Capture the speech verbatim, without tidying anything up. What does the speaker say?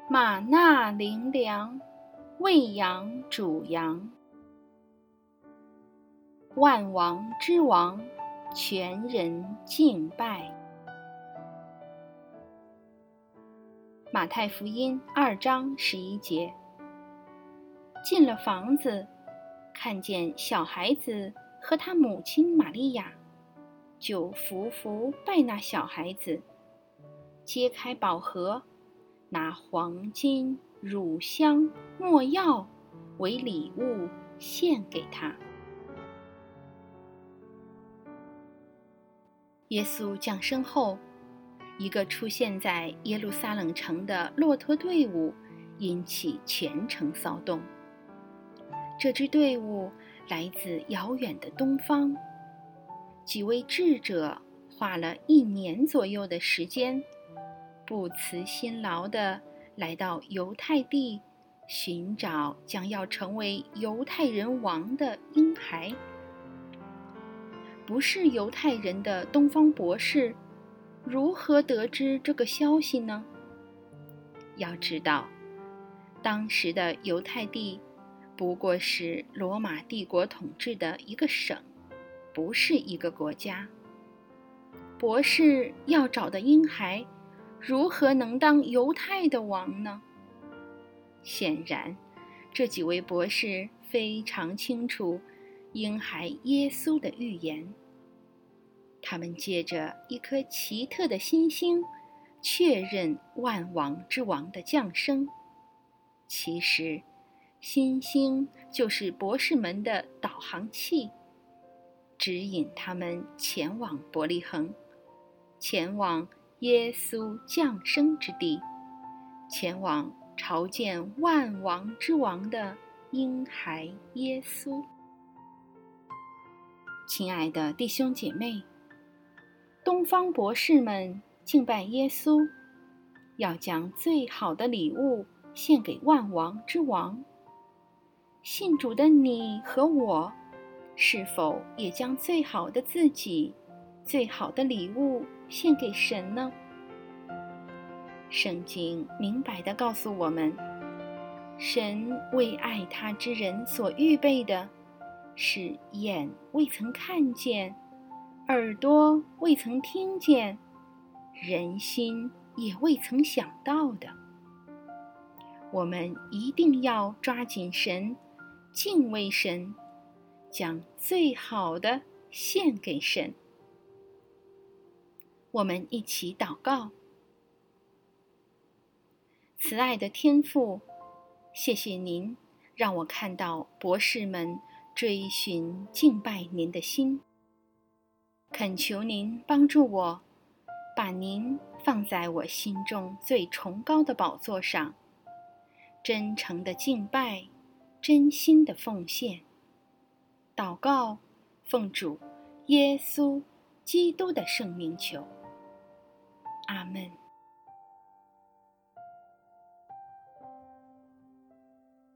玛纳灵粮，喂养主羊。万王之王，全人敬拜。马太福音二章十一节。进了房子，看见小孩子和他母亲玛利亚，就伏伏拜那小孩子，揭开宝盒，拿黄金、乳香、没药为礼物献给他。耶稣降生后，一个出现在耶路撒冷城的骆驼队伍引起全城骚动。这支队伍来自遥远的东方，几位智者花了一年左右的时间，不辞辛劳地来到犹太地，寻找将要成为犹太人王的婴孩。不是犹太人的东方博士如何得知这个消息呢？要知道，当时的犹太地不过是罗马帝国统治的一个省，不是一个国家。博士要找的婴孩如何能当犹太的王呢？显然，这几位博士非常清楚婴孩耶稣的预言。他们借着一颗奇特的新星，确认万王之王的降生。其实，新星就是博士们的导航器，指引他们前往伯利恒，前往耶稣降生之地，前往朝见万王之王的婴孩耶稣。亲爱的弟兄姐妹，东方博士们敬拜耶稣，要将最好的礼物献给万王之王。信主的你和我，是否也将最好的自己、最好的礼物献给神呢？圣经明白地告诉我们，神为爱他之人所预备的，是眼未曾看见，耳朵未曾听见，人心也未曾想到的。我们一定要抓紧神，敬畏神，将最好的献给神。我们一起祷告。慈爱的天父，谢谢您让我看到博士们追寻敬拜您的心。恳求您帮助我，把您放在我心中最崇高的宝座上，真诚的敬拜，真心的奉献。祷告，奉主耶稣基督的圣名求。阿们。